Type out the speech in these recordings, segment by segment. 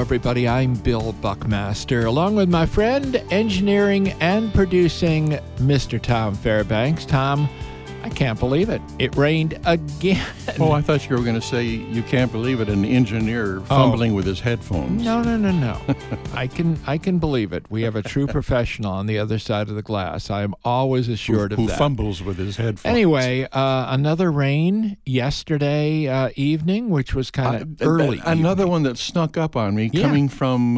everybody. I'm Bill Buckmaster, along with my friend, engineering and producing, Mr. Tom Fairbanks. Tom, I can't believe it. It rained again. Oh, I thought you were going to say you can't believe it, an engineer fumbling with his headphones. No. I can believe it. We have a true professional on the other side of the glass. I am always assured of that. Who fumbles with his headphones. Anyway, another rain yesterday evening, which was kind of early. Another one that snuck up on me, coming from,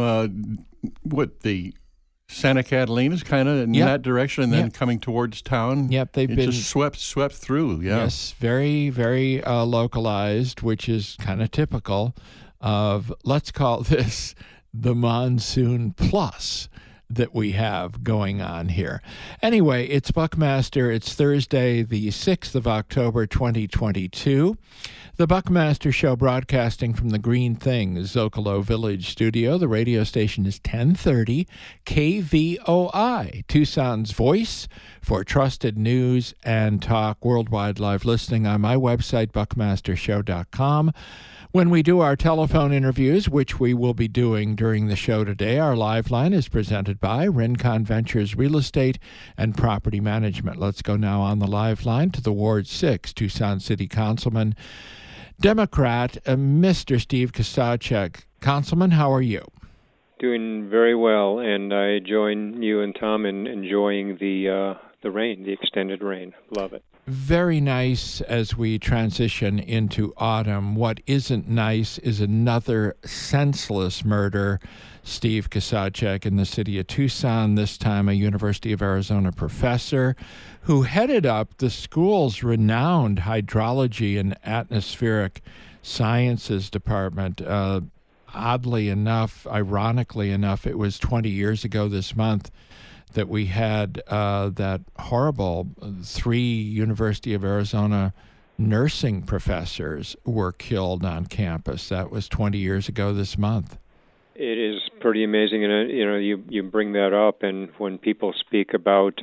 the Santa Catalina's kind of in that direction, and then coming towards town. Yep, they've been just swept through. Yeah. Yes, very, very localized, which is kind of typical of, let's call this the monsoon plus that we have going on here. Anyway, it's Buckmaster. It's Thursday, the 6th of October, 2022. The Buckmaster Show, broadcasting from the Green Things Zocalo Village studio. The radio station is 1030 KVOI, Tucson's voice for trusted news and talk. Worldwide live listening on my website, buckmastershow.com. When we do our telephone interviews, which we will be doing during the show today, our live line is presented by Rincon Ventures Real Estate and Property Management. Let's go now on the live line to the Ward 6 Tucson City Councilman, Democrat, Mr. Steve Kusacek. Councilman, how are you? Doing very well, and I join you and Tom in enjoying the rain, the extended rain. Love it. Very nice as we transition into autumn. What isn't nice is another senseless murder. Steve Kusacek in the city of Tucson, this time a University of Arizona professor who headed up the school's renowned hydrology and atmospheric sciences department. Oddly enough, ironically enough, it was 20 years ago this month that we had that horrible 3 University of Arizona nursing professors were killed on campus. That was 20 years ago this month. It is pretty amazing, and you bring that up, and when people speak about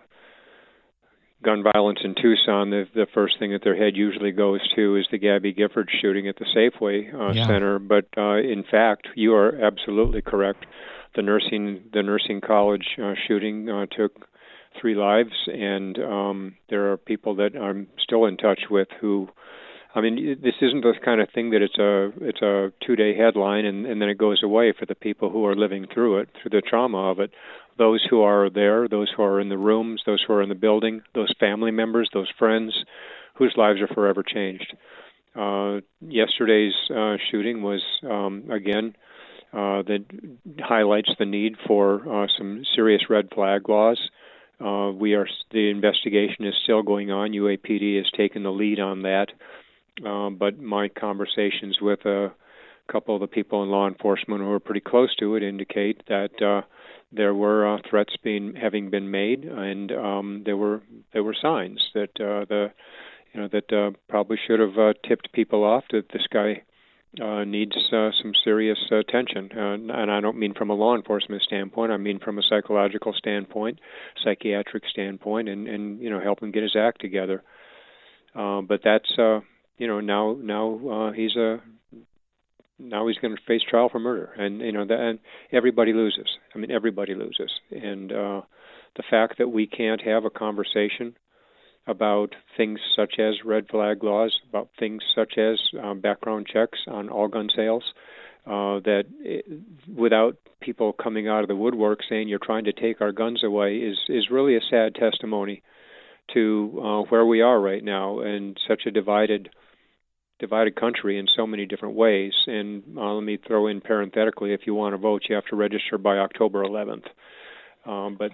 gun violence in Tucson, the first thing that their head usually goes to is the Gabby Giffords shooting at the Safeway Center. But in fact, you are absolutely correct. The nursing college shooting took 3 lives, and there are people that I'm still in touch with who, I mean, this isn't the kind of thing that it's a 2-day headline and then it goes away for the people who are living through it, through the trauma of it. Those who are there, those who are in the rooms, those who are in the building, those family members, those friends, whose lives are forever changed. Yesterday's shooting was, again, that highlights the need for some serious red flag laws. The investigation is still going on. UAPD has taken the lead on that. But my conversations with a couple of the people in law enforcement who are pretty close to it indicate that there were threats having been made, and there were signs that that probably should have tipped people off that this guy needs some serious attention. And I don't mean from a law enforcement standpoint. I mean from a psychological standpoint, psychiatric standpoint, and help him get his act together. But that's now he's going to face trial for murder, and everybody loses. I mean, everybody loses, and the fact that we can't have a conversation about things such as red flag laws, about things such as background checks on all gun sales, without people coming out of the woodwork saying you're trying to take our guns away is really a sad testimony to where we are right now, and such a divided country in so many different ways. And let me throw in parenthetically, if you want to vote, you have to register by October 11th. But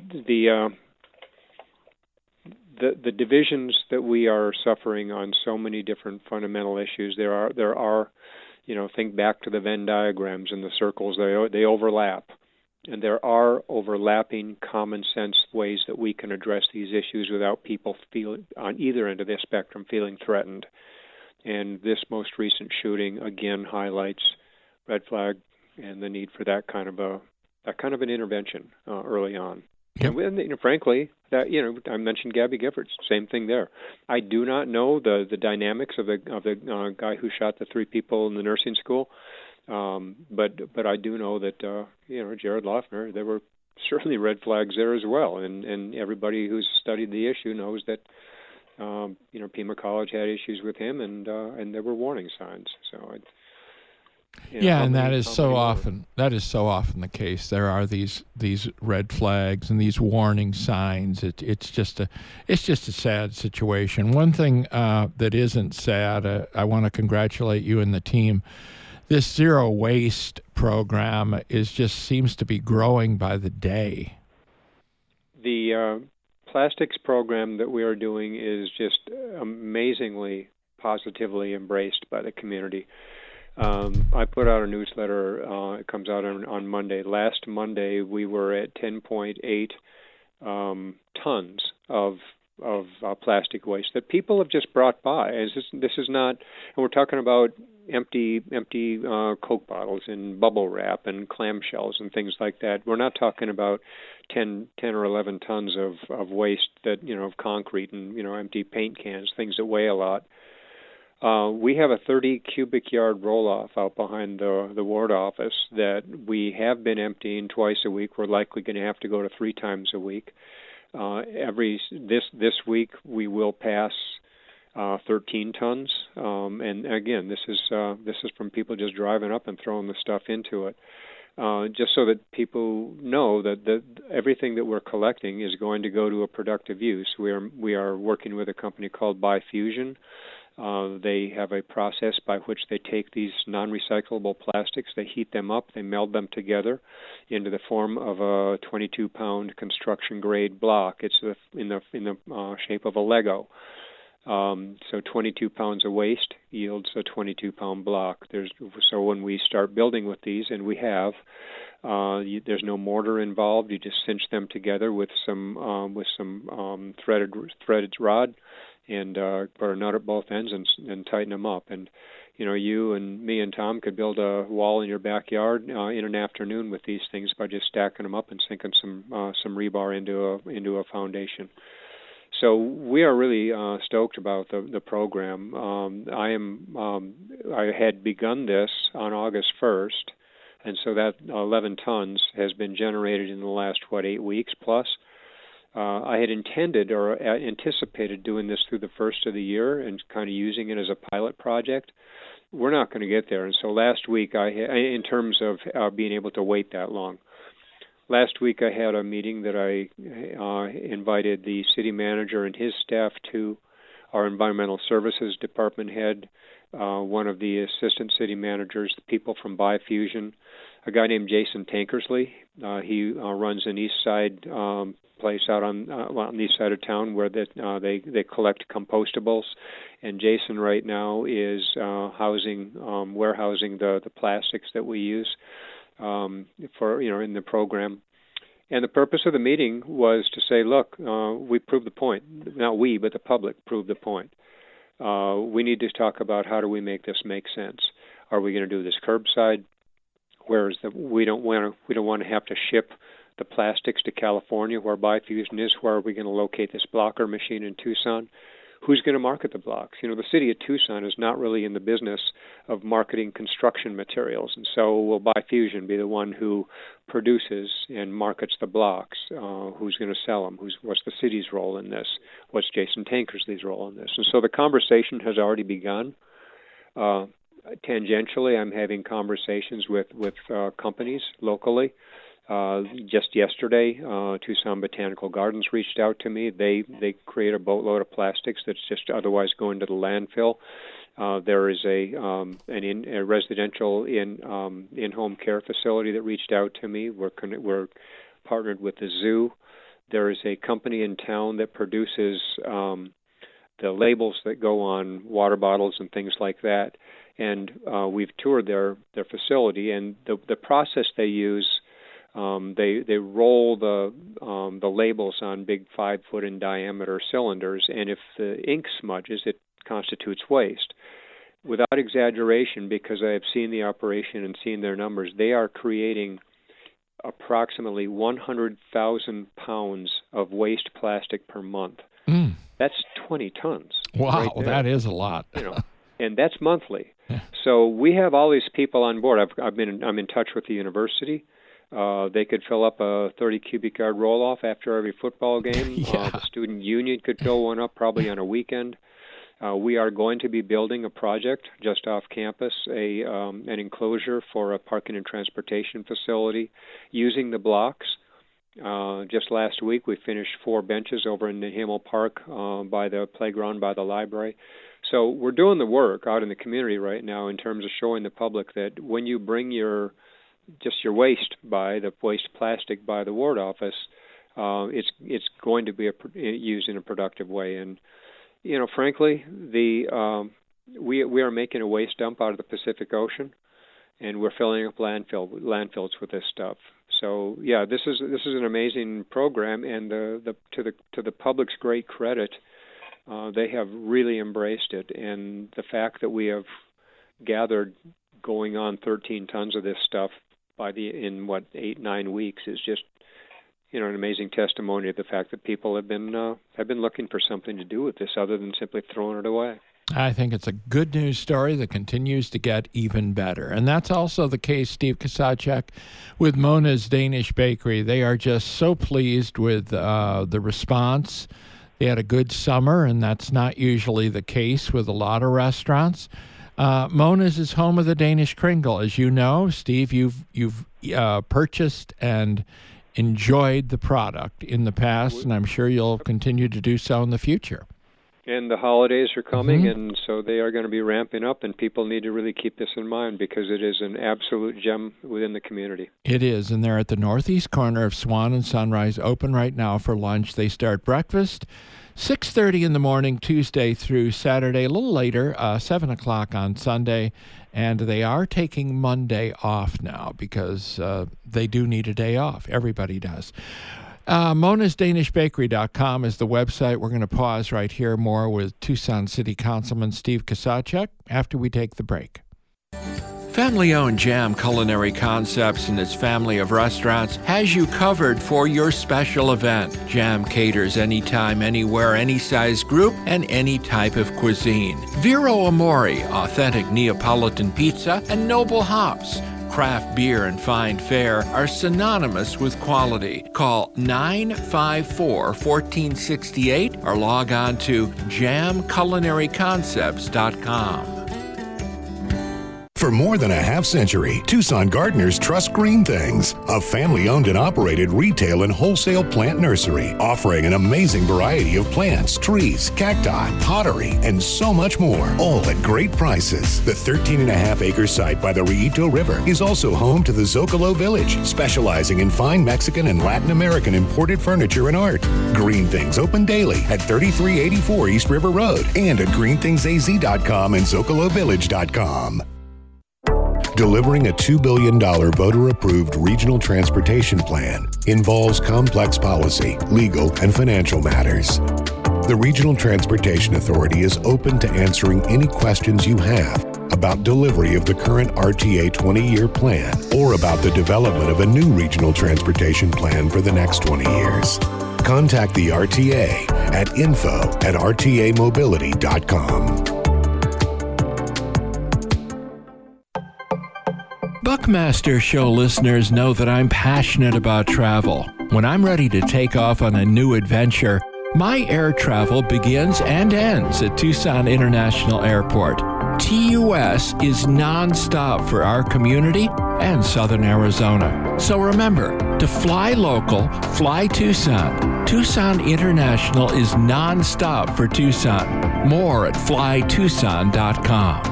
the divisions that we are suffering on so many different fundamental issues, there are think back to the Venn diagrams and the circles, they overlap. And there are overlapping common sense ways that we can address these issues without people feeling, on either end of the spectrum, feeling threatened. And this most recent shooting again highlights red flag and the need for that kind of an intervention early on. Yep. And frankly, that I mentioned Gabby Giffords, same thing there. I do not know the dynamics of the guy who shot the 3 people in the nursing school. But I do know that Jared Loughner, there were certainly red flags there as well, and everybody who's studied the issue knows that Pima College had issues with him, and there were warning signs. So and that is so often the case. There are these red flags and these warning signs. It's just a sad situation. One thing that isn't sad, I want to congratulate you and the team. This zero waste program seems to be growing by the day. The plastics program that we are doing is just amazingly positively embraced by the community. I put out a newsletter. It comes out on Monday. Last Monday, we were at 10.8 tons of plastic waste that people have just brought by. This is not, and we're talking about empty Coke bottles and bubble wrap and clamshells and things like that. We're not talking about 10 or 11 tons of waste that of concrete and empty paint cans, things that weigh a lot. We have a 30 cubic yard roll-off out behind the ward office that we have been emptying twice a week. We're likely going to have to go to 3 times a week. This week we will pass 13 tons, and again, this is from people just driving up and throwing the stuff into it. Just so that people know that everything that we're collecting is going to go to a productive use. We are working with a company called Bifusion. They have a process by which they take these non-recyclable plastics, they heat them up, they meld them together into the form of a 22-pound construction-grade block. It's in the shape of a Lego. So 22 pounds of waste yields a 22-pound block. So when we start building with these, and we have, there's no mortar involved. You just cinch them together with some threaded rod, and put a nut at both ends and tighten them up. And you and me and Tom could build a wall in your backyard in an afternoon with these things by just stacking them up and sinking some rebar into a foundation. So we are really stoked about the program. I had begun this on August 1st, and so that 11 tons has been generated in the last 8 weeks plus. I had intended or anticipated doing this through the first of the year and kind of using it as a pilot project. We're not going to get there, and so last week in terms of being able to wait that long. Last week I had a meeting that I invited the city manager and his staff to, our environmental services department head, one of the assistant city managers, the people from Bifusion, a guy named Jason Tankersley. He runs an east side place out on the east side of town where they collect compostables, and Jason right now is warehousing the plastics that we use for in the program. And the purpose of the meeting was to say, look, we proved the point. Not we, but the public proved the point. We need to talk about how do we make this make sense. Are we going to do this curbside? Whereas we don't want to have to ship the plastics to California, where Bifusion is. Where are we going to locate this blocker machine in Tucson? Who's going to market the blocks? The city of Tucson is not really in the business of marketing construction materials, and so will Bifusion be the one who produces and markets the blocks? Who's going to sell them? What's the city's role in this? What's Jason Tankersley's role in this? And so the conversation has already begun. Tangentially, I'm having conversations with companies locally. Just yesterday, Tucson Botanical Gardens reached out to me. They create a boatload of plastics that's just otherwise going to the landfill. There is a residential in-home care facility that reached out to me. We're partnered with the zoo. There is a company in town that produces the labels that go on water bottles and things like that. And we've toured their facility, and the process they use. They roll the labels on big 5-foot in diameter cylinders, and if the ink smudges, it constitutes waste. Without exaggeration, because I have seen the operation and seen their numbers, they are creating approximately 100,000 pounds of waste plastic per month. That's 20 tons. Wow, right, that is a lot. and that's monthly. Yeah. So we have all these people on board. I'm in touch with the university. They could fill up a 30 cubic yard roll-off after every football game. Yeah. The student union could fill one up probably on a weekend. We are going to be building a project just off campus, an enclosure for a parking and transportation facility using the blocks. Just last week, we finished 4 benches over in the Himmel Park by the playground by the library. So we're doing the work out in the community right now in terms of showing the public that when you bring your waste plastic by the ward office, it's going to be used in a productive way. And frankly, we are making a waste dump out of the Pacific Ocean, and we're filling up landfills with this stuff. So yeah, this is an amazing program, and to the public's great credit, they have really embraced it. And the fact that we have gathered going on 13 tons of this stuff in 8-9 weeks is just an amazing testimony of the fact that people have been looking for something to do with this other than simply throwing it away. I think it's a good news story that continues to get even better. And that's also the case, Steve Kusacek, with Mona's Danish Bakery. They are just so pleased with the response. They had a good summer, and that's not usually the case with a lot of restaurants. Mona's is home of the Danish Kringle. As you know, Steve, you've purchased and enjoyed the product in the past, and I'm sure you'll continue to do so in the future. And the holidays are coming, and so they are going to be ramping up, and people need to really keep this in mind because it is an absolute gem within the community. It is, and they're at the northeast corner of Swan and Sunrise, open right now for lunch. They start breakfast 6:30 in the morning, Tuesday through Saturday, a little later, 7 o'clock on Sunday, and they are taking Monday off now because they do need a day off. Everybody does. MonasDanishBakery.com is the website. We're going to pause right here more with Tucson City Councilman Steve Kusacek after we take the break. Family-owned Jam Culinary Concepts and its family of restaurants has you covered for your special event. Jam caters anytime, anywhere, any size group, and any type of cuisine. Vero Amore, authentic Neapolitan pizza, and Noble Hops. Craft beer and fine fare are synonymous with quality. Call 954-1468 or log on to jamculinaryconcepts.com. For more than a half-century, Tucson gardeners trust Green Things, a family-owned and operated retail and wholesale plant nursery, offering an amazing variety of plants, trees, cacti, pottery, and so much more, all at great prices. The 13.5-acre site by the Rillito River is also home to the Zocalo Village, specializing in fine Mexican and Latin American imported furniture and art. Green Things open daily at 3384 East River Road and at greenthingsaz.com and zocalovillage.com. Delivering a $2 billion voter-approved regional transportation plan involves complex policy, legal, and financial matters. The Regional Transportation Authority is open to answering any questions you have about delivery of the current RTA 20-year plan or about the development of a new regional transportation plan for the next 20 years. Contact the RTA at info@rtamobility.com. Buckmaster Show listeners know that I'm passionate about travel. When I'm ready to take off on a new adventure, my air travel begins and ends at Tucson International Airport. TUS is nonstop for our community and Southern Arizona. So remember, to fly local, fly Tucson. Tucson International is nonstop for Tucson. More at flytucson.com.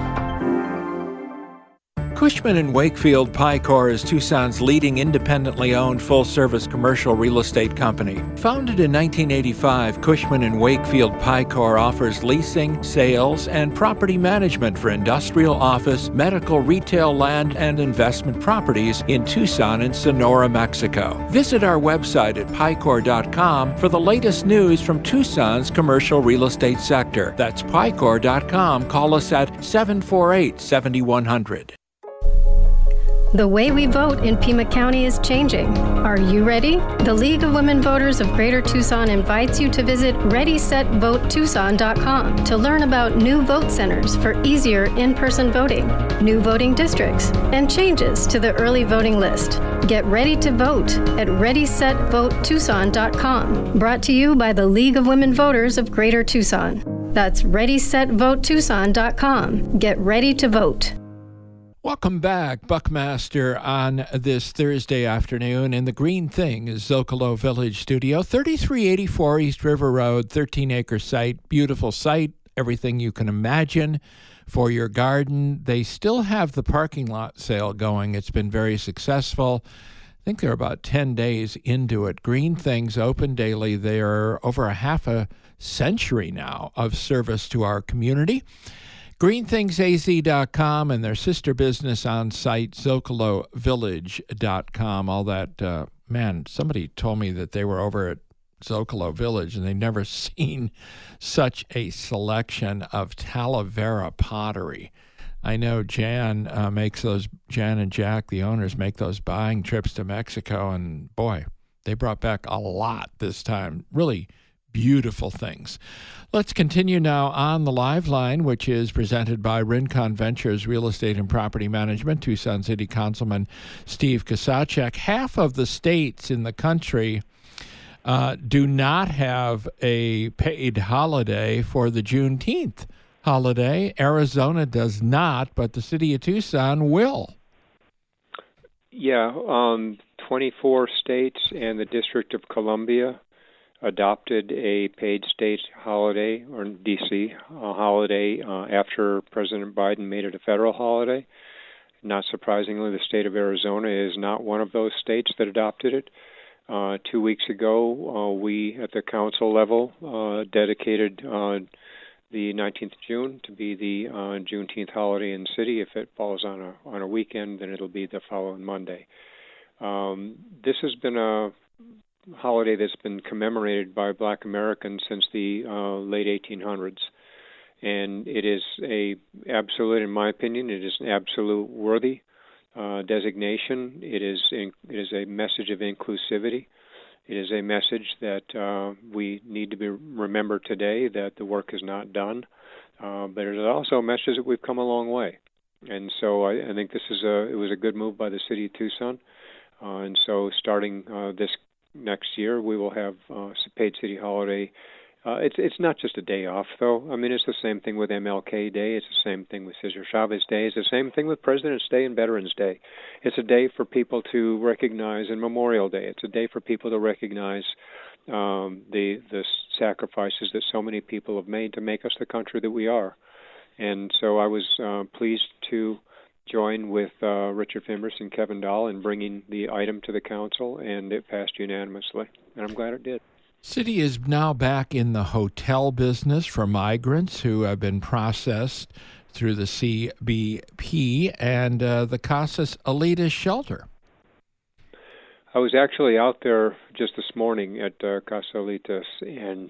Cushman & Wakefield Picor is Tucson's leading independently owned full-service commercial real estate company. Founded in 1985, Cushman & Wakefield Picor offers leasing, sales, and property management for industrial, office, medical, retail, land, and investment properties in Tucson and Sonora, Mexico. Visit our website at picor.com for the latest news from Tucson's commercial real estate sector. That's picor.com. Call us at 748-7100. The way we vote in Pima County is changing. Are you ready? The League of Women Voters of Greater Tucson invites you to visit ReadySetVoteTucson.com to learn about new vote centers for easier in-person voting, new voting districts, and changes to the early voting list. Get ready to vote at ReadySetVoteTucson.com. Brought to you by the League of Women Voters of Greater Tucson. That's ReadySetVoteTucson.com. Get ready to vote. Welcome back, Buckmaster, on this Thursday afternoon in the Green Thing Zocalo Village studio, 3384 East River Road, 13-acre site, beautiful site, everything you can imagine for your garden. They still have the parking lot sale going. It's been very successful. I think they're about 10 days into it. Green Things open daily. They are over a half a century now of service to our community. GreenThingsAZ.com and their sister business on site, ZocaloVillage.com. All that, somebody told me that they were over at Zocalo Village and they'd never seen such a selection of Talavera pottery. I know Jan and Jack, the owners, make those buying trips to Mexico, and boy, they brought back a lot this time. Really beautiful things. Let's continue now on the live line, which is presented by Rincon Ventures Real Estate and Property Management, Tucson City Councilman Steve Kusacek. Half of the states in the country do not have a paid holiday for the Juneteenth holiday. Arizona does not, but the city of Tucson will. Yeah, 24 states and the District of Columbia adopted a paid state holiday, or D.C. holiday, after President Biden made it a federal holiday. Not surprisingly, the state of Arizona is not one of those states that adopted it. 2 weeks ago, we at the council level dedicated the 19th of June to be the Juneteenth holiday in the city. If it falls on a weekend, then it'll be the following Monday. This has been a holiday that's been commemorated by Black Americans since the late 1800s, and it is in my opinion, it is an absolute worthy designation. It is a message of inclusivity. It is a message that we need to remember today that the work is not done, but it is also a message that we've come a long way. And so I think it was a good move by the city of Tucson. And so starting this next year, we will have a paid city holiday. It's not just a day off, though. I mean, it's the same thing with MLK Day. It's the same thing with Cesar Chavez Day. It's the same thing with President's Day and Veterans Day. It's a day for people to recognize, and Memorial Day. It's a day for people to recognize the sacrifices that so many people have made to make us the country that we are. And so I was pleased to join with Richard Fimbres and Kevin Dahl in bringing the item to the council, and it passed unanimously, and I'm glad it did. City is now back in the hotel business for migrants who have been processed through the CBP and the Casas Alitas shelter. I was actually out there just this morning at Casas Alitas, and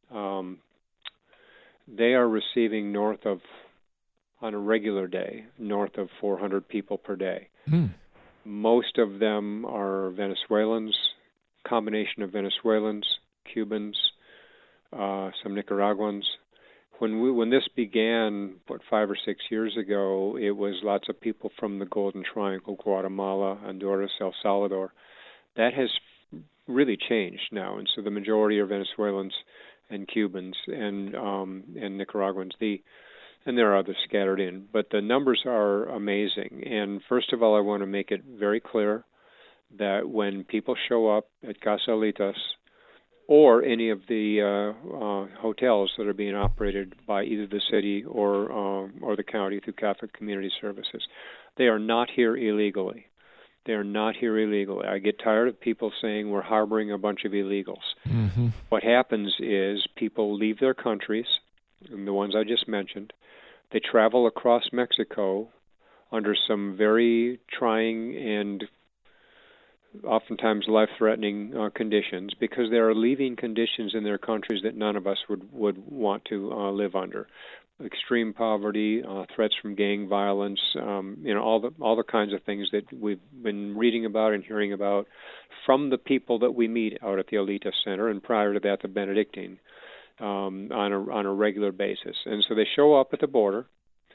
they are receiving on a regular day, north of 400 people per day. Most of them are Venezuelans, combination of Venezuelans, Cubans, some Nicaraguans. When this began, 5 or 6 years ago, it was lots of people from the Golden Triangle, Guatemala, Honduras, El Salvador. That has really changed now, and so the majority are Venezuelans and Cubans and Nicaraguans. And there are others scattered in, but the numbers are amazing. And first of all, I want to make it very clear that when people show up at Casas Alitas or any of the hotels that are being operated by either the city or the county through Catholic Community Services, they are not here illegally. They are not here illegally. I get tired of people saying we're harboring a bunch of illegals. Mm-hmm. What happens is people leave their countries, and the ones I just mentioned. They travel across Mexico under some very trying and oftentimes life-threatening conditions, because they are leaving conditions in their countries that none of us would want to live under. Extreme poverty, threats from gang violence, all the kinds of things that we've been reading about and hearing about from the people that we meet out at the Aletha Center, and prior to that, the Benedictine, on a regular basis. And so they show up at the border,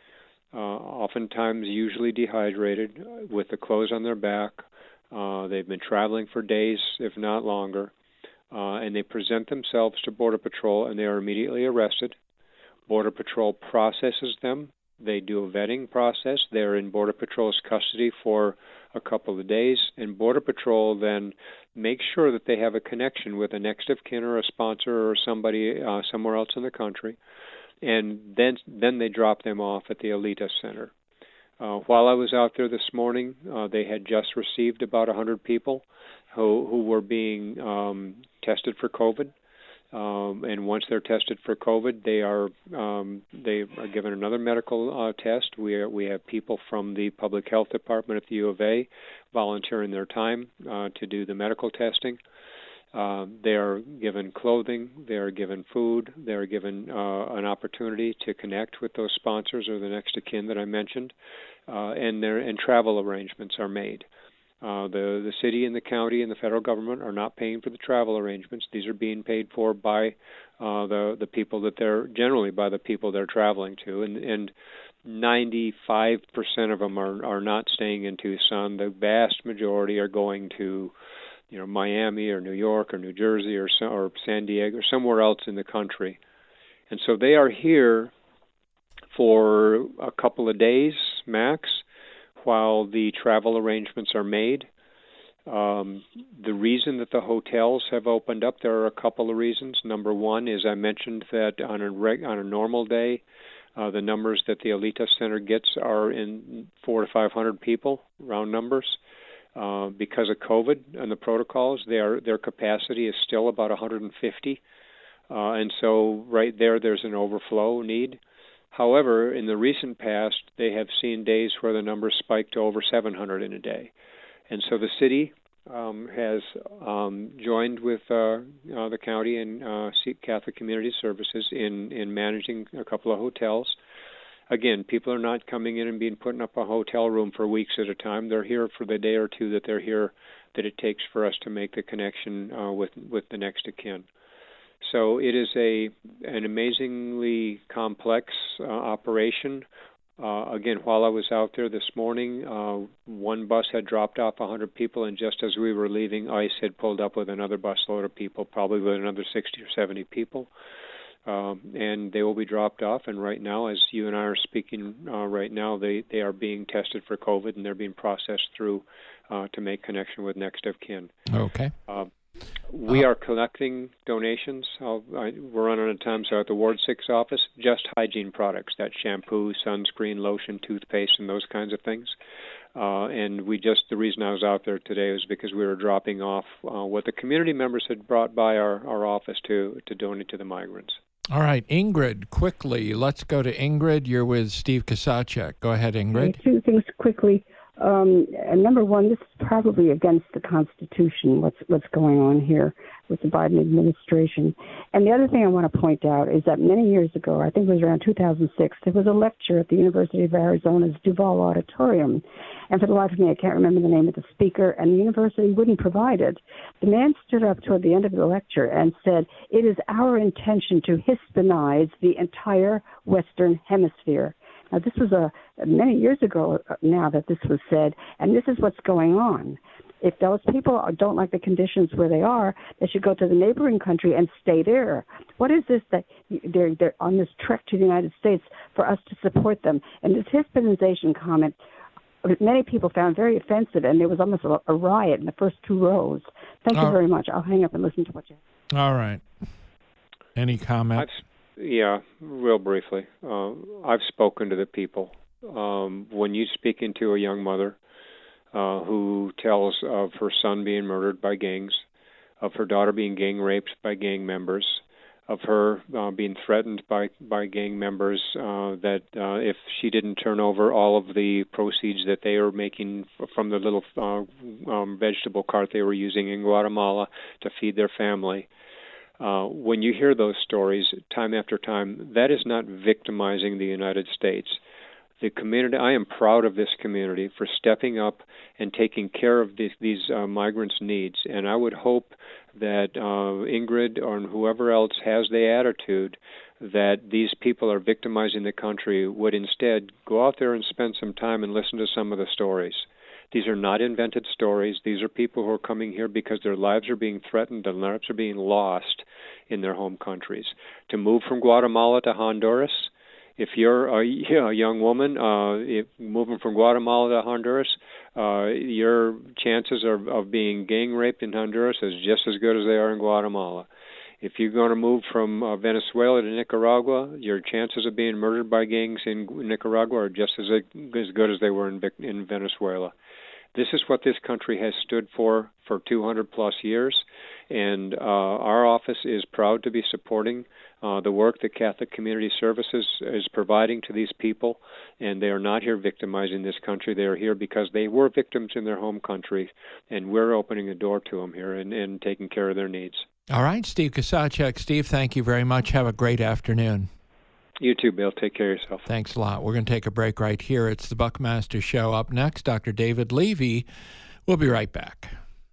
oftentimes usually dehydrated, with the clothes on their back. They've been traveling for days, if not longer, and they present themselves to Border Patrol, and they are immediately arrested. Border Patrol processes them. They do a vetting process. They're in Border Patrol's custody for a couple of days, and Border Patrol then makes sure that they have a connection with a next of kin or a sponsor or somebody somewhere else in the country, and then they drop them off at the Aletha Center. While I was out there this morning, they had just received about 100 people who were being tested for COVID. And once they're tested for COVID, they are given another medical test. We have people from the Public Health Department at the U of A volunteering their time to do the medical testing. They are given clothing, they are given food, they are given an opportunity to connect with those sponsors or the next of kin that I mentioned, and travel arrangements are made. The city and the county and the federal government are not paying for the travel arrangements. These are being paid for by the people that they're traveling to, and 95% of them are not staying in Tucson. The vast majority are going to Miami or New York or New Jersey or San Diego or somewhere else in the country. And so they are here for a couple of days max while the travel arrangements are made. The reason that the hotels have opened up, there are a couple of reasons. Number one is I mentioned that on a normal day, the numbers that the Aletha Center gets are in 400 to 500 people, round numbers. Because of COVID and the protocols, their capacity is still about 150. And so right there's an overflow need. However, in the recent past, they have seen days where the numbers spiked to over 700 in a day. And so the city has joined with the county and Catholic Community Services in managing a couple of hotels. Again, people are not coming in and being put up a hotel room for weeks at a time. They're here for the day or two that they're here that it takes for us to make the connection with the next of kin. So it is an amazingly complex operation. Again, while I was out there this morning, one bus had dropped off 100 people, and just as we were leaving, ICE had pulled up with another busload of people, probably with another 60 or 70 people. And they will be dropped off. And right now, as you and I are speaking right now, they are being tested for COVID, and they're being processed through to make connection with next of kin. Okay. We are collecting donations. We're running out of time, so at the Ward 6 office, just hygiene products, that shampoo, sunscreen, lotion, toothpaste, and those kinds of things. And the reason I was out there today was because we were dropping off what the community members had brought by our office to donate to the migrants. All right, Ingrid, quickly, let's go to Ingrid. You're with Steve Kasacek. Go ahead, Ingrid. Two things quickly. Number one, this is probably against the Constitution, what's going on here with the Biden administration. And the other thing I want to point out is that many years ago, I think it was around 2006, there was a lecture at the University of Arizona's Duval Auditorium. And for the life of me, I can't remember the name of the speaker, and the university wouldn't provide it. The man stood up toward the end of the lecture and said, "It is our intention to Hispanize the entire Western Hemisphere." Now, this was many years ago now that this was said, and this is what's going on. If those people don't like the conditions where they are, they should go to the neighboring country and stay there. What is this that they're on this trek to the United States for us to support them? And this Hispanization comment, many people found very offensive, and there was almost a riot in the first two rows. Thank you very much. I'll hang up and listen to what you have. All right. Any comments? Yeah, real briefly. I've spoken to the people. When you speak into a young mother who tells of her son being murdered by gangs, of her daughter being gang raped by gang members, of her being threatened by gang members, that if she didn't turn over all of the proceeds that they were making from the little vegetable cart they were using in Guatemala to feed their family. When you hear those stories time after time, that is not victimizing the United States. The community, I am proud of this community for stepping up and taking care of these migrants' needs. And I would hope that Ingrid or whoever else has the attitude that these people are victimizing the country would instead go out there and spend some time and listen to some of the stories. These are not invented stories. These are people who are coming here because their lives are being threatened, their lives are being lost in their home countries. To move from Guatemala to Honduras, if you're a young woman moving from Guatemala to Honduras, your chances of being gang raped in Honduras is just as good as they are in Guatemala. If you're going to move from Venezuela to Nicaragua, your chances of being murdered by gangs in Nicaragua are just as good as they were in Venezuela. This is what this country has stood for 200-plus years, and our office is proud to be supporting the work that Catholic Community Services is providing to these people, and they are not here victimizing this country. They are here because they were victims in their home country, and we're opening the door to them here and taking care of their needs. All right, Steve Kusacek. Steve, thank you very much. Have a great afternoon. You too, Bill. Take care of yourself. Thanks a lot. We're going to take a break right here. It's the Buckmaster Show. Up next, Dr. David Levy. We'll be right back.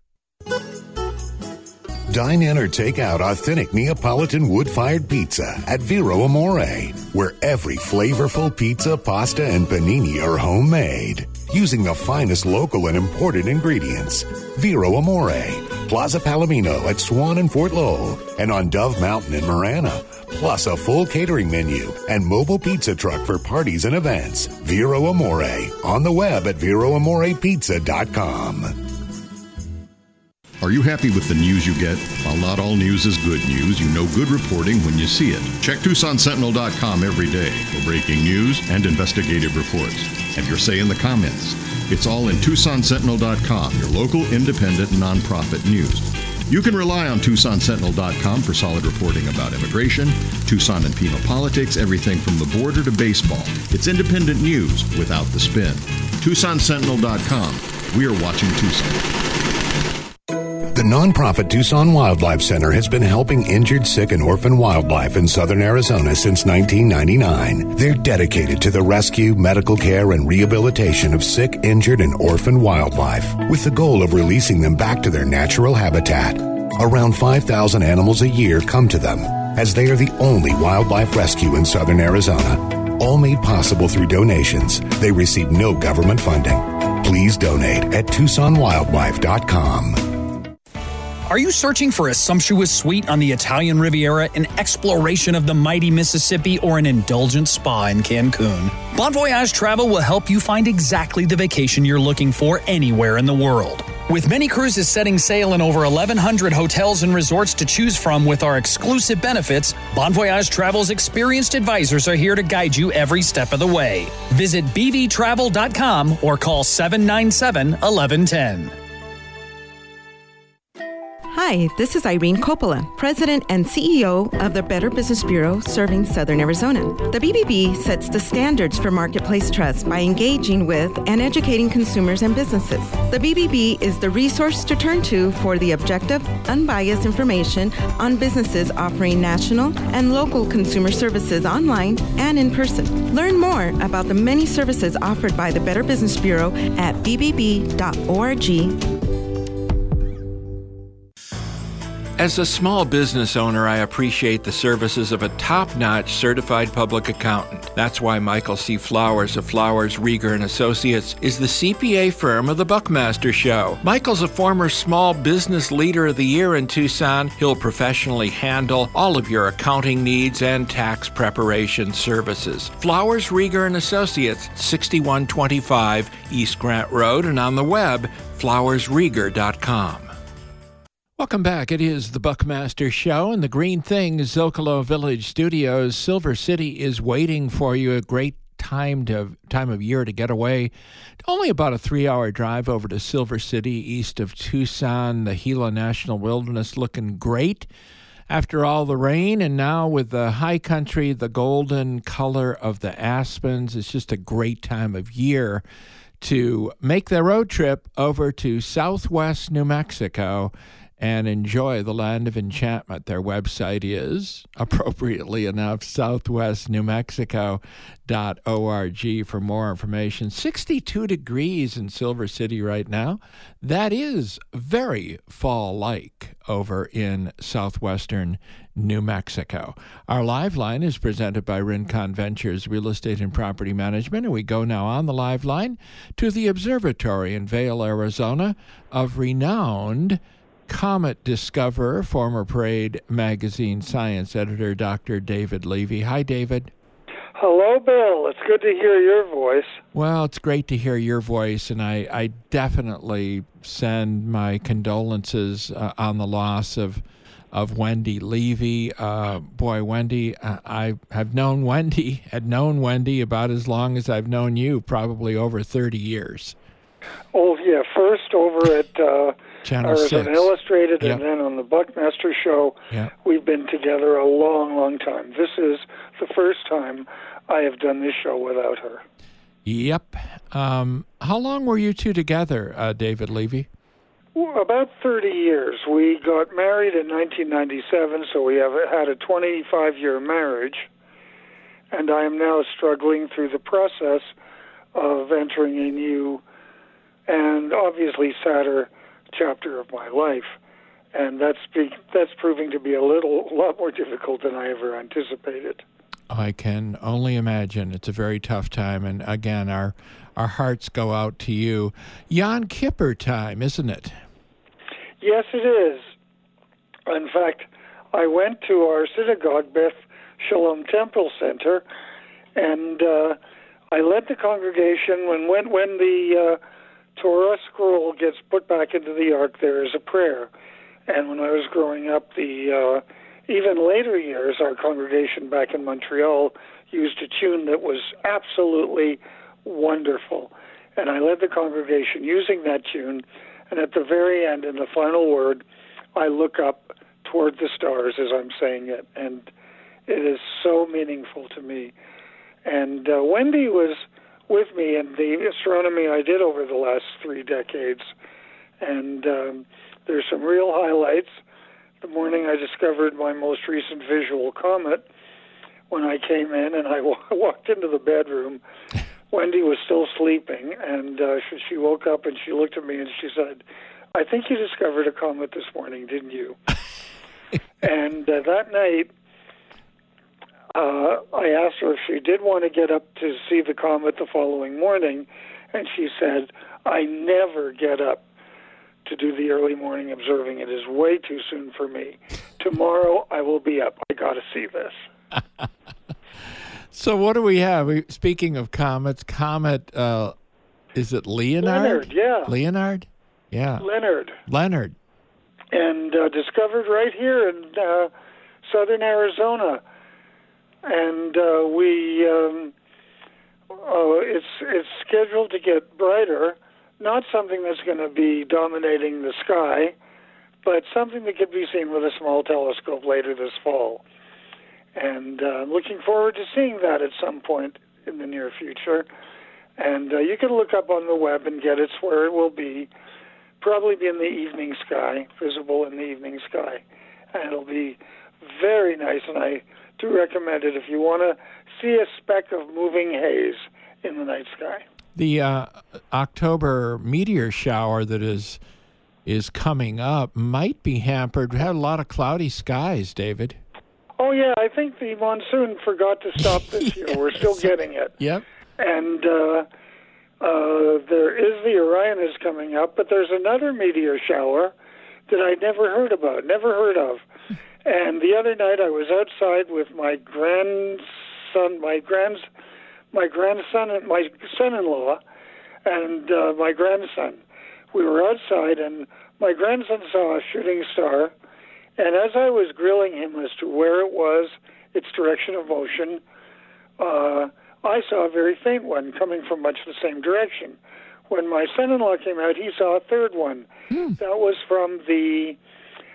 Dine in or take out authentic Neapolitan wood-fired pizza at Vero Amore, where every flavorful pizza, pasta, and panini are homemade, using the finest local and imported ingredients. Vero Amore, Plaza Palomino at Swan and Fort Lowell, and on Dove Mountain in Marana, plus a full catering menu and mobile pizza truck for parties and events. Vero Amore, on the web at VeroAmorePizza.com. Are you happy with the news you get? While not all news is good news, you know good reporting when you see it. Check TucsonSentinel.com every day for breaking news and investigative reports. Have your say in the comments. It's all in TucsonSentinel.com, your local independent nonprofit news. You can rely on TucsonSentinel.com for solid reporting about immigration, Tucson and penal politics, everything from the border to baseball. It's independent news without the spin. TucsonSentinel.com. We are watching Tucson. The nonprofit Tucson Wildlife Center has been helping injured, sick, and orphan wildlife in southern Arizona since 1999. They're dedicated to the rescue, medical care, and rehabilitation of sick, injured, and orphan wildlife, with the goal of releasing them back to their natural habitat. Around 5,000 animals a year come to them, as they are the only wildlife rescue in southern Arizona. All made possible through donations. They receive no government funding. Please donate at TucsonWildlife.com. Are you searching for a sumptuous suite on the Italian Riviera, an exploration of the mighty Mississippi, or an indulgent spa in Cancun? Bon Voyage Travel will help you find exactly the vacation you're looking for anywhere in the world. With many cruises setting sail in over 1,100 hotels and resorts to choose from with our exclusive benefits, Bon Voyage Travel's experienced advisors are here to guide you every step of the way. Visit bvtravel.com or call 797-1110. Hi, this is Irene Coppola, President and CEO of the Better Business Bureau serving Southern Arizona. The BBB sets the standards for marketplace trust by engaging with and educating consumers and businesses. The BBB is the resource to turn to for the objective, unbiased information on businesses offering national and local consumer services online and in person. Learn more about the many services offered by the Better Business Bureau at bbb.org. As a small business owner, I appreciate the services of a top-notch certified public accountant. That's why Michael C. Flowers of Flowers, Rieger & Associates is the CPA firm of the Buckmaster Show. Michael's a former Small Business Leader of the Year in Tucson. He'll professionally handle all of your accounting needs and tax preparation services. Flowers, Rieger & Associates, 6125 East Grant Road, and on the web, flowersrieger.com. Welcome back. It is the Buckmaster Show in the Green Thing Zocalo Village Studios. Silver City is waiting for you. A great time of year to get away. Only about a 3-hour drive over to Silver City, east of Tucson. The Gila National Wilderness looking great. after all the rain, and now with the high country, the golden color of the aspens, it's just a great time of year to make the road trip over to Southwest New Mexico and enjoy the land of enchantment. Their website is, appropriately enough, southwestnewmexico.org for more information. 62 degrees in Silver City right now. That is very fall-like over in southwestern New Mexico. Our live line is presented by Rincon Ventures Real Estate and Property Management, and we go now on the live line to the observatory in Vail, Arizona, of renowned comet discoverer, former Parade magazine science editor, Dr. David Levy. Hi, David. Hello, Bill. It's good to hear your voice. Well, it's great to hear your voice, and I definitely send my condolences on the loss of Wendy Levy. Boy, Wendy, I had known Wendy about as long as I've known you, probably over 30 years. Oh, yeah. First over at Channel Arizona 6. Illustrated, Yep. and then on the Buckmaster Show. Yep. We've been together a long, long time. This is the first time I have done this show without her. Yep. How long were you two together, David Levy? Well, about 30 years. We got married in 1997, so we have had a 25-year marriage, and I am now struggling through the process of entering a new and obviously sadder chapter of my life, and that's proving to be a lot more difficult than I ever anticipated. I can only imagine. It's a very tough time, and again, our hearts go out to you. Yom Kippur time, isn't it? Yes, it is. In fact, I went to our synagogue, Beth Shalom Temple Center, and I led the congregation when the Torah scroll gets put back into the ark, there is a prayer. And when I was growing up, the even later years, our congregation back in Montreal used a tune that was absolutely wonderful. And I led the congregation using that tune. And at the very end, in the final word, I look up toward the stars as I'm saying it. And it is so meaningful to me. And Wendy was with me in the astronomy I did over the last 3 decades. And there's some real highlights. The morning I discovered my most recent visual comet, when I came in and I walked into the bedroom, Wendy was still sleeping, and she woke up and she looked at me and she said, "I think you discovered a comet this morning, didn't you?" And that night, I asked her if she did want to get up to see the comet the following morning, and she said, "I never get up to do the early morning observing. It is way too soon for me. Tomorrow I will be up. I got to see this." So what do we have? Speaking of comets, comet, is it Leonard? Leonard, yeah. Leonard? Yeah. Leonard. And discovered right here in southern Arizona. And it's scheduled to get brighter. Not something that's going to be dominating the sky, but something that could be seen with a small telescope later this fall. And I'm looking forward to seeing that at some point in the near future. And you can look up on the web and get it where it will be. Probably be in the evening sky, visible in the evening sky. And it'll be very nice, and I do recommend it if you want to see a speck of moving haze in the night sky. The October meteor shower that is coming up might be hampered. We had a lot of cloudy skies, David. Oh, yeah, I think the monsoon forgot to stop this year. We're still getting it. Yep. And there is the Orionis coming up, but there's another meteor shower that I'd never heard of. And the other night I was outside with my son-in-law, and my grandson. We were outside, and my grandson saw a shooting star, and as I was grilling him as to where it was, its direction of motion, I saw a very faint one coming from much the same direction. When my son-in-law came out, he saw a third one. That was from the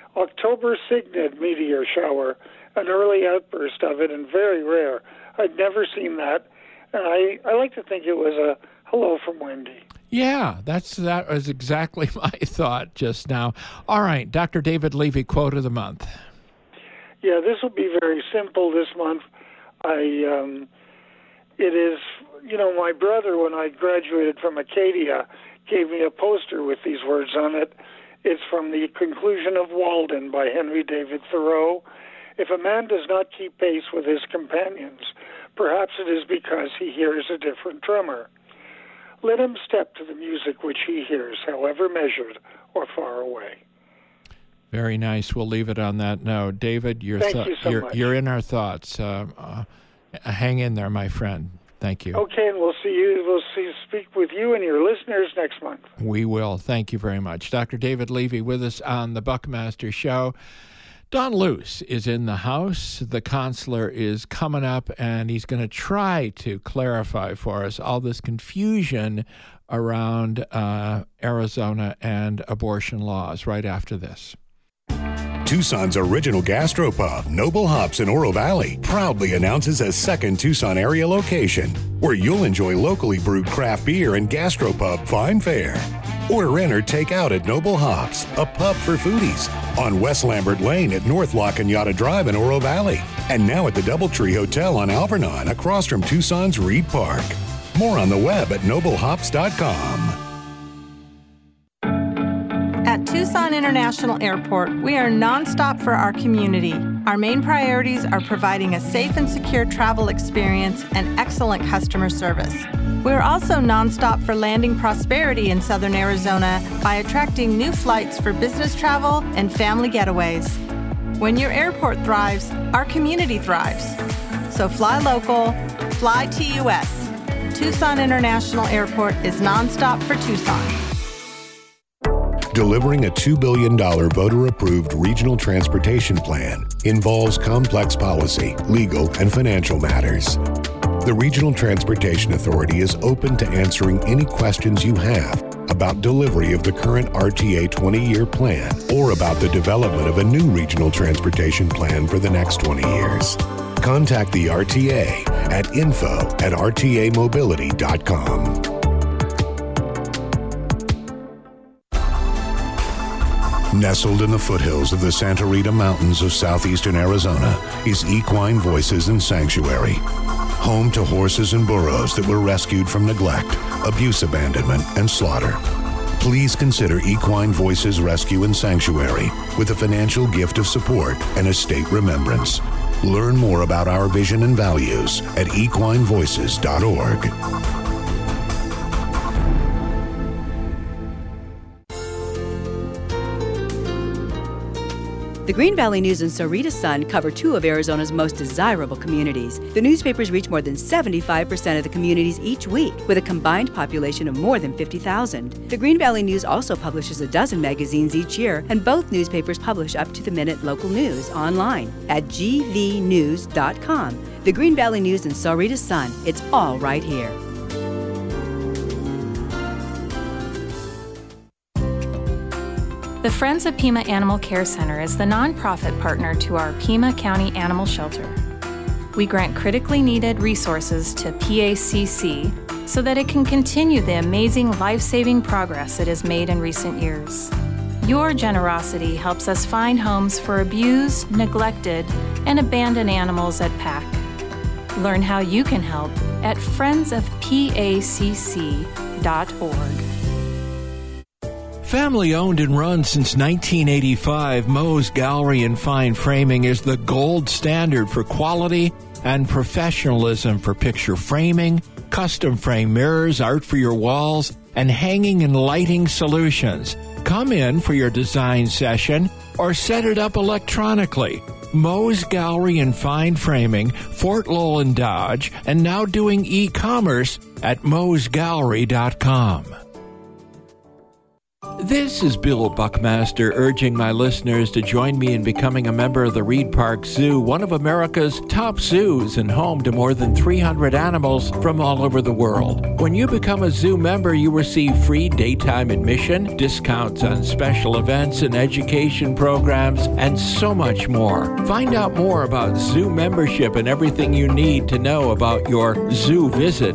October Cygnet meteor shower, an early outburst of it, and very rare. I'd never seen that, and I like to think it was a hello from Wendy. Yeah, that was exactly my thought just now. All right, Dr. David Levy, quote of the month. Yeah, this will be very simple this month. It is, my brother, when I graduated from Acadia, gave me a poster with these words on it. It's from The Conclusion of Walden by Henry David Thoreau. If a man does not keep pace with his companions, perhaps it is because he hears a different drummer. Let him step to the music which he hears, however measured or far away. Very nice. We'll leave it on that note. David, Thank you so much. You're in our thoughts. Hang in there, my friend. Thank you. Okay, and we'll speak with you and your listeners next month. We will. Thank you very much. Dr. David Levy with us on the Buckmaster Show. Don Luce is in the house. The consular is coming up, and he's going to try to clarify for us all this confusion around Arizona and abortion laws right after this. Tucson's original gastropub, Noble Hops in Oro Valley, proudly announces a second Tucson area location where you'll enjoy locally brewed craft beer and gastropub fine fare. Order in or take out at Noble Hops, a pub for foodies, on West Lambert Lane at North La Cañada Drive in Oro Valley, and now at the Doubletree Hotel on Alvernon across from Tucson's Reed Park. More on the web at noblehops.com. At Tucson International Airport, we are nonstop for our community. Our main priorities are providing a safe and secure travel experience and excellent customer service. We are also nonstop for landing prosperity in Southern Arizona by attracting new flights for business travel and family getaways. When your airport thrives, our community thrives. So fly local, fly TUS. Tucson International Airport is nonstop for Tucson. Delivering a $2 billion voter-approved regional transportation plan involves complex policy, legal, and financial matters. The Regional Transportation Authority is open to answering any questions you have about delivery of the current RTA 20-year plan or about the development of a new regional transportation plan for the next 20 years. Contact the RTA at info@rtamobility.com. Nestled in the foothills of the Santa Rita Mountains of southeastern Arizona is Equine Voices and Sanctuary, home to horses and burros that were rescued from neglect, abuse, abandonment, and slaughter. Please consider Equine Voices Rescue and Sanctuary with a financial gift of support and estate remembrance. Learn more about our vision and values at equinevoices.org. The Green Valley News and Sahuarita Sun cover two of Arizona's most desirable communities. The newspapers reach more than 75% of the communities each week, with a combined population of more than 50,000. The Green Valley News also publishes a dozen magazines each year, and both newspapers publish up-to-the-minute local news online at gvnews.com. The Green Valley News and Sahuarita Sun, it's all right here. The Friends of Pima Animal Care Center is the nonprofit partner to our Pima County Animal Shelter. We grant critically needed resources to PACC so that it can continue the amazing life-saving progress it has made in recent years. Your generosity helps us find homes for abused, neglected, and abandoned animals at PAC. Learn how you can help at friendsofpacc.org. Family owned and run since 1985, Moe's Gallery and Fine Framing is the gold standard for quality and professionalism for picture framing, custom frame mirrors, art for your walls, and hanging and lighting solutions. Come in for your design session or set it up electronically. Moe's Gallery and Fine Framing, Fort Lowell and Dodge, and now doing e-commerce at moesgallery.com. This is Bill Buckmaster urging my listeners to join me in becoming a member of the Reed Park Zoo, one of America's top zoos and home to more than 300 animals from all over the world. When you become a zoo member, you receive free daytime admission, discounts on special events and education programs, and so much more. Find out more about zoo membership and everything you need to know about your zoo visit.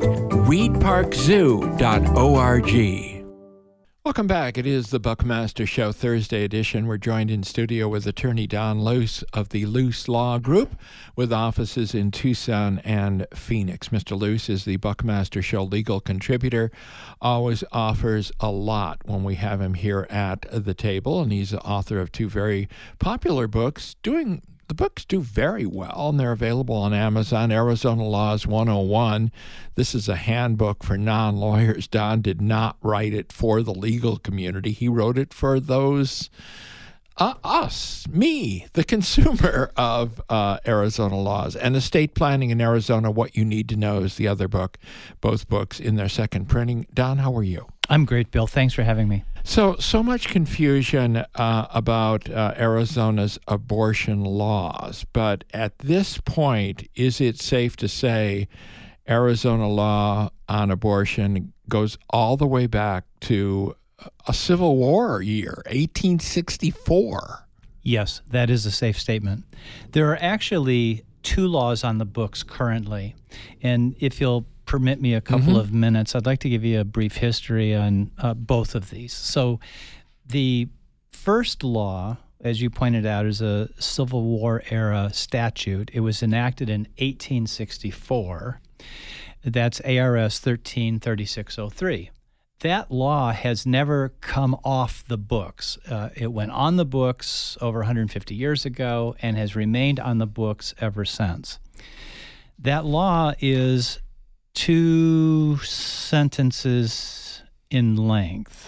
reedparkzoo.org. Welcome back. It is the Buckmaster Show, Thursday edition. We're joined in studio with attorney Don Luce of the Luce Law Group with offices in Tucson and Phoenix. Mr. Luce is the Buckmaster Show legal contributor, always offers a lot when we have him here at the table, and he's the author of two very popular books. The books do very well, and they're available on Amazon. Arizona Laws 101. This is a handbook for non-lawyers. Don did not write it for the legal community. He wrote it for those, us, me, the consumer of Arizona laws. And Estate Planning in Arizona, What You Need to Know is the other book, both books in their second printing. Don, how are you? I'm great, Bill. Thanks for having me. So much confusion about Arizona's abortion laws, but at this point, is it safe to say Arizona law on abortion goes all the way back to a Civil War year, 1864? Yes, that is a safe statement. There are actually two laws on the books currently, and if you'll permit me a couple of minutes, I'd like to give you a brief history on both of these. So the first law, as you pointed out, is a Civil War era statute. It was enacted in 1864. That's ARS 133603. That law has never come off the books. It went on the books over 150 years ago and has remained on the books ever since. That law is 2 sentences in length.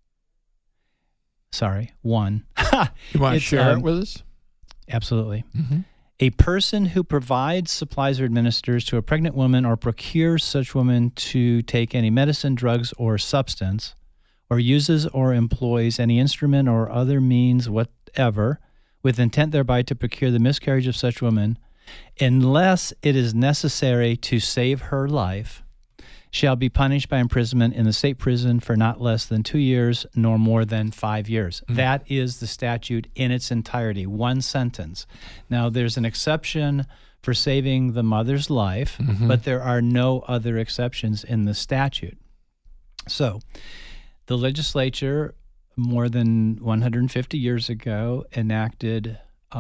Sorry, 1. You want to share it with us? Absolutely. A person who provides, supplies, or administers to a pregnant woman or procures such woman to take any medicine, drugs, or substance, or uses or employs any instrument or other means whatever, with intent thereby to procure the miscarriage of such woman, unless it is necessary to save her life, shall be punished by imprisonment in the state prison for not less than 2 years nor more than 5 years. That is the statute in its entirety, 1 sentence. Now, there's an exception for saving the mother's life, but there are no other exceptions in the statute. So, the legislature, more than 150 years ago, enacted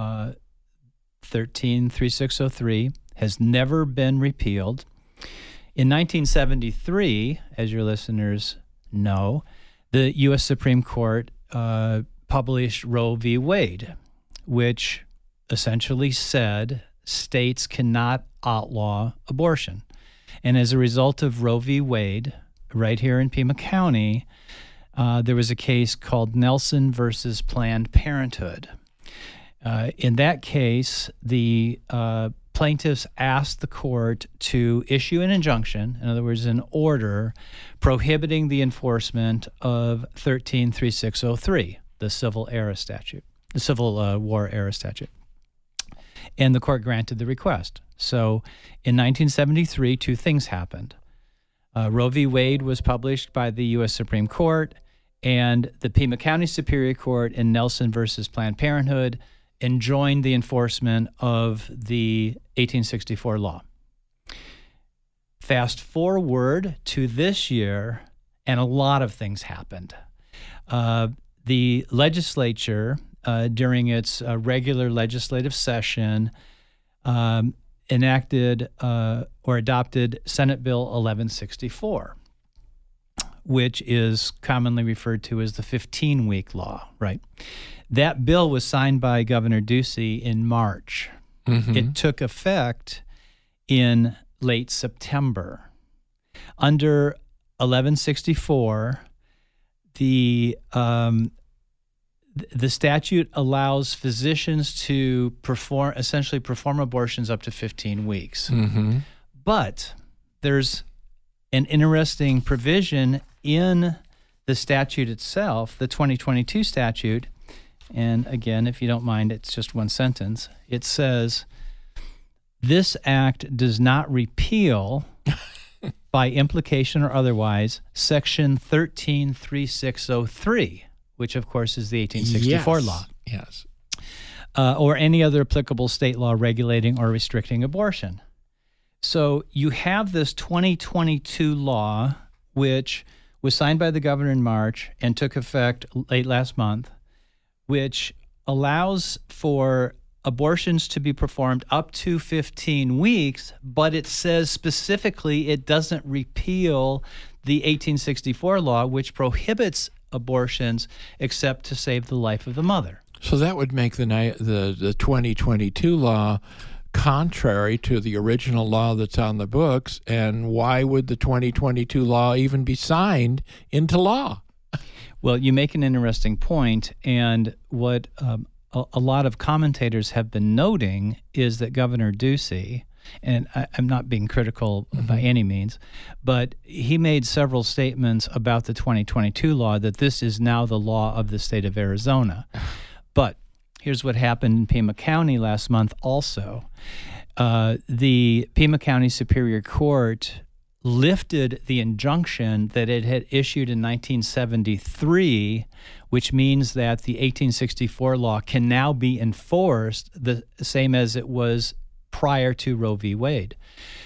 133603, has never been repealed. In 1973, as your listeners know, the U.S. Supreme Court published Roe v. Wade, which essentially said states cannot outlaw abortion. And as a result of Roe v. Wade, right here in Pima County, there was a case called Nelson versus Planned Parenthood. In that case, the plaintiffs asked the court to issue an injunction, in other words, an order prohibiting the enforcement of 133603, the Civil era statute, the Civil War era statute. And the court granted the request. So in 1973, 2 things happened. Roe v. Wade was published by the U.S. Supreme Court, and the Pima County Superior Court in Nelson versus Planned Parenthood enjoined the enforcement of the 1864 law. Fast forward to this year, and a lot of things happened. The legislature, during its regular legislative session, enacted or adopted Senate Bill 1164, which is commonly referred to as the 15-week law, right? That bill was signed by Governor Ducey in March. It took effect in late September. Under 1164, the statute allows physicians to essentially perform abortions up to 15 weeks. But there's an interesting provision in the statute itself, the 2022 statute, and again, if you don't mind, it's just one sentence. It says, this act does not repeal, by implication or otherwise, Section 133603, which, of course, is the 1864 law. Yes. Or any other applicable state law regulating or restricting abortion. So you have this 2022 law, which was signed by the governor in March and took effect late last month, which allows for abortions to be performed up to 15 weeks, but it says specifically it doesn't repeal the 1864 law, which prohibits abortions except to save the life of the mother. So that would make the 2022 law contrary to the original law that's on the books, and why would the 2022 law even be signed into law? Well, you make an interesting point, and what a lot of commentators have been noting is that Governor Ducey, and I'm not being critical by any means, but he made several statements about the 2022 law that this is now the law of the state of Arizona. But here's what happened in Pima County last month also. The Pima County Superior Court lifted the injunction that it had issued in 1973, which means that the 1864 law can now be enforced the same as it was prior to Roe v. Wade.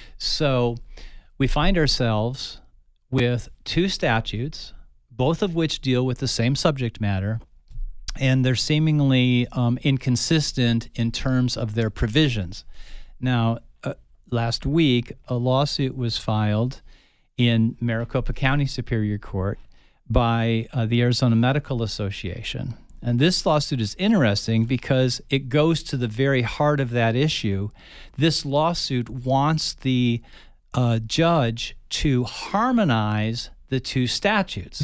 So we find ourselves with two statutes, both of which deal with the same subject matter, and they're seemingly inconsistent in terms of their provisions. Now, last week, a lawsuit was filed in Maricopa County Superior Court by the Arizona Medical Association. And this lawsuit is interesting because it goes to the very heart of that issue. This lawsuit wants the judge to harmonize the two statutes.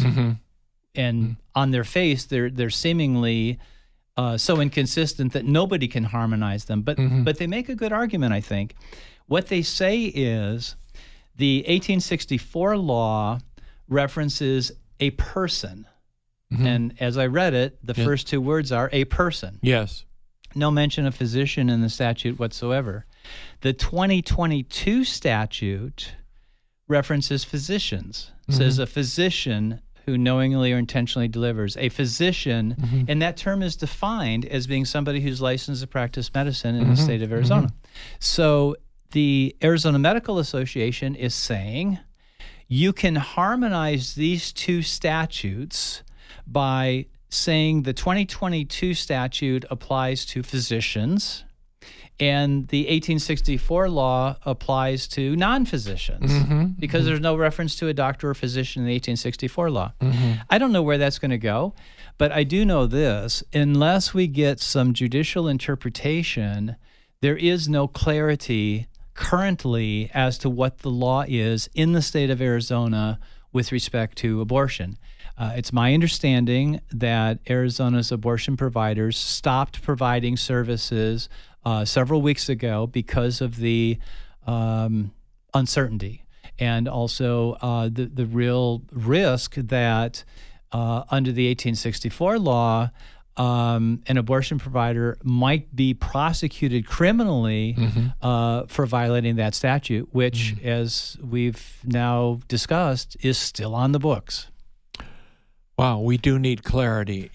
And on their face, they're seemingly so inconsistent that nobody can harmonize them. But they make a good argument, I think. What they say is the 1864 law references a person. And as I read it, the first two words are a person. Yes. No mention of physician in the statute whatsoever. The 2022 statute references physicians. Says a physician who knowingly or intentionally delivers. A physician, and that term is defined as being somebody who's licensed to practice medicine in the state of Arizona. So the Arizona Medical Association is saying you can harmonize these two statutes by saying the 2022 statute applies to physicians and the 1864 law applies to non-physicians because there's no reference to a doctor or physician in the 1864 law. I don't know where that's going to go, but I do know this. Unless we get some judicial interpretation, there is no clarity currently as to what the law is in the state of Arizona with respect to abortion. It's my understanding that Arizona's abortion providers stopped providing services several weeks ago because of the uncertainty and also the real risk that under the 1864 law, an abortion provider might be prosecuted criminally for violating that statute, which, as we've now discussed, is still on the books. Wow, we do need clarity.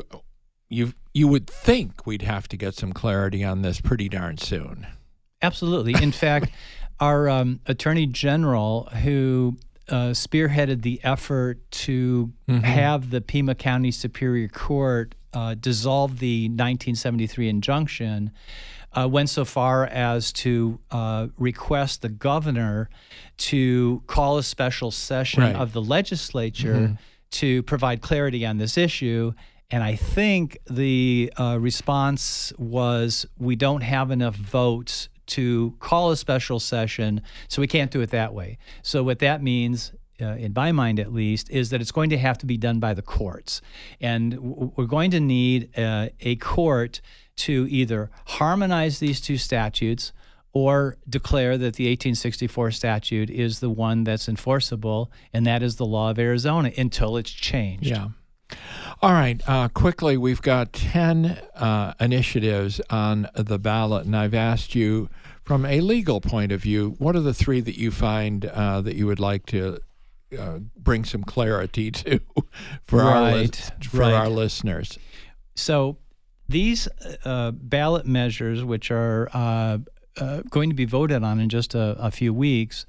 You would think we'd have to get some clarity on this pretty darn soon. Absolutely. In fact, our Attorney General, who spearheaded the effort to have the Pima County Superior Court dissolve the 1973 injunction, went so far as to request the governor to call a special session of the legislature to provide clarity on this issue. And I think the response was, we don't have enough votes to call a special session, so we can't do it that way. So what that means, in my mind at least, is that it's going to have to be done by the courts. And we're going to need a court to either harmonize these two statutes or declare that the 1864 statute is the one that's enforceable, and that is the law of Arizona until it's changed. Yeah. All right. Quickly, we've got 10 initiatives on the ballot, and I've asked you, from a legal point of view, what are the 3 that you find that you would like to bring some clarity to for our listeners? So these ballot measures, which are going to be voted on in just a few weeks,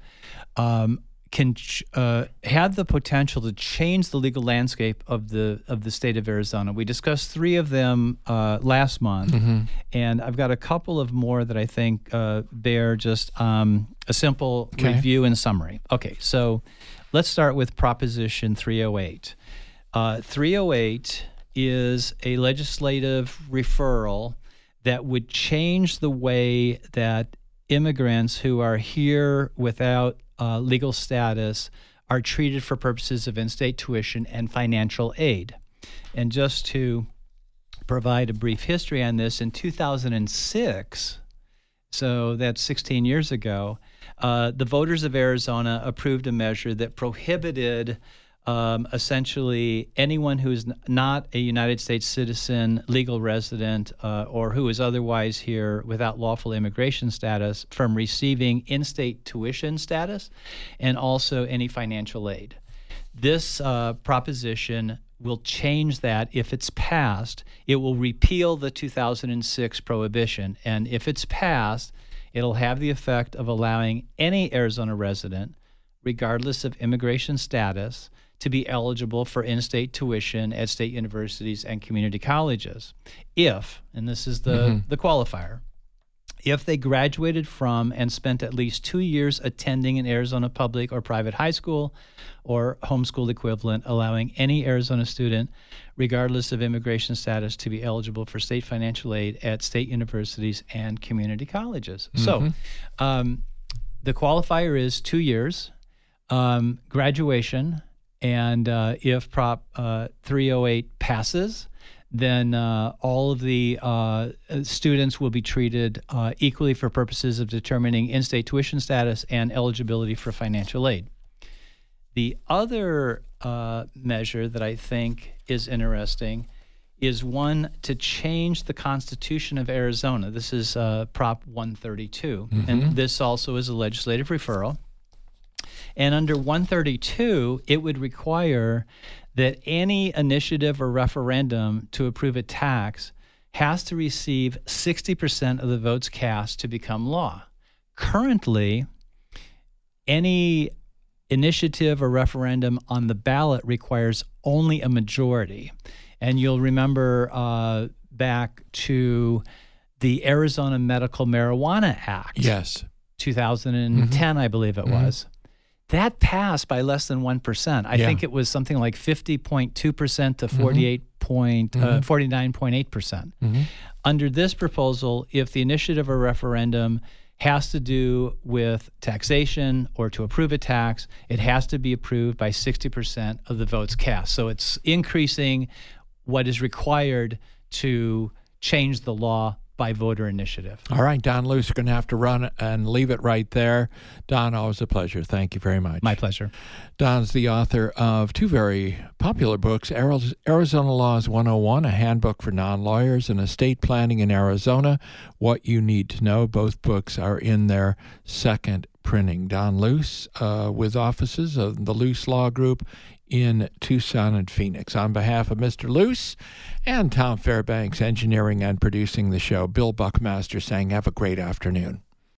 can have the potential to change the legal landscape of the state of Arizona. We discussed 3 of them last month, and I've got a couple of more that I think bear just a simple review and summary. Okay, so let's start with Proposition 308. 308 is a legislative referral that would change the way that immigrants who are here without legal status are treated for purposes of in-state tuition and financial aid. And just to provide a brief history on this, in 2006, so that's 16 years ago, the voters of Arizona approved a measure that prohibited essentially anyone who is not a United States citizen, legal resident, or who is otherwise here without lawful immigration status from receiving in-state tuition status and also any financial aid. This proposition will change that. If it's passed, it will repeal the 2006 prohibition. And if it's passed, it'll have the effect of allowing any Arizona resident, regardless of immigration status, to be eligible for in-state tuition at state universities and community colleges if, and this is the qualifier, if they graduated from and spent at least 2 years attending an Arizona public or private high school or homeschool equivalent, allowing any Arizona student, regardless of immigration status, to be eligible for state financial aid at state universities and community colleges. So the qualifier is 2 years, graduation, and if Prop 308 passes, then all of the students will be treated equally for purposes of determining in-state tuition status and eligibility for financial aid. The other measure that I think is interesting is one to change the Constitution of Arizona. This is Prop 132, and this also is a legislative referral. And under 132, it would require that any initiative or referendum to approve a tax has to receive 60% of the votes cast to become law. Currently, any initiative or referendum on the ballot requires only a majority. And you'll remember back to the Arizona Medical Marijuana Act. Yes. 2010, I believe it was. That passed by less than 1%. I think it was something like 50.2% to 49.8%. Under this proposal, if the initiative or referendum has to do with taxation or to approve a tax, it has to be approved by 60% of the votes cast. So it's increasing what is required to change the law by voter initiative. All right, Don Luce, we're going to have to run and leave it right there. Don, always a pleasure. Thank you very much. My pleasure. Don's the author of 2 very popular books, Arizona Laws 101, a handbook for non-lawyers, and Estate Planning in Arizona, What You Need to Know. Both books are in their second printing. Don Luce with offices of the Luce Law Group in Tucson and Phoenix. On behalf of Mr. Luce and Tom Fairbanks, engineering and producing the show, Bill Buckmaster saying have a great afternoon.